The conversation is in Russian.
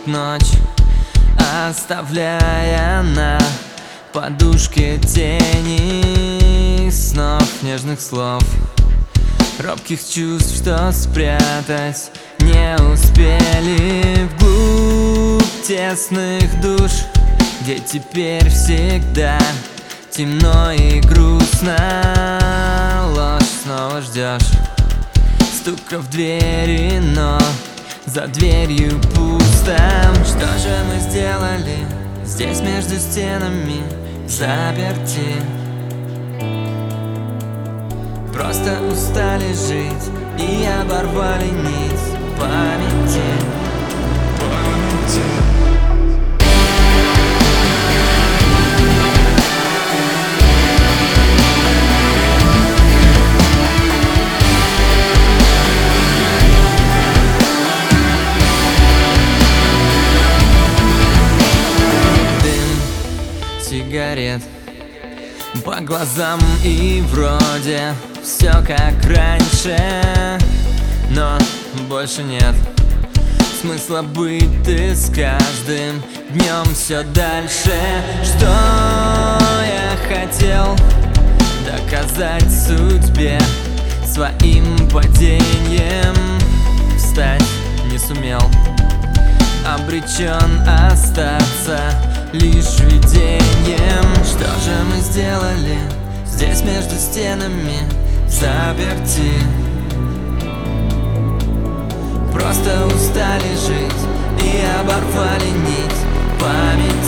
ночь, оставляя на подушке тени снов, нежных слов, робких чувств, что спрятать не успели вглубь тесных душ, где теперь всегда темно и грустно. Ложь снова ждешь стука в двери, но за дверью пусто. Что же мы сделали здесь между стенами заперти? Просто устали жить и оборвали нить памяти. Сигарет по глазам, и вроде все как раньше, но больше нет смысла быть ты с каждым днем все дальше. Что я хотел доказать судьбе своим падением, встать не сумел, обречен остаться лишь видением. Что же мы сделали здесь между стенами заперти? Просто устали жить и оборвали нить памяти.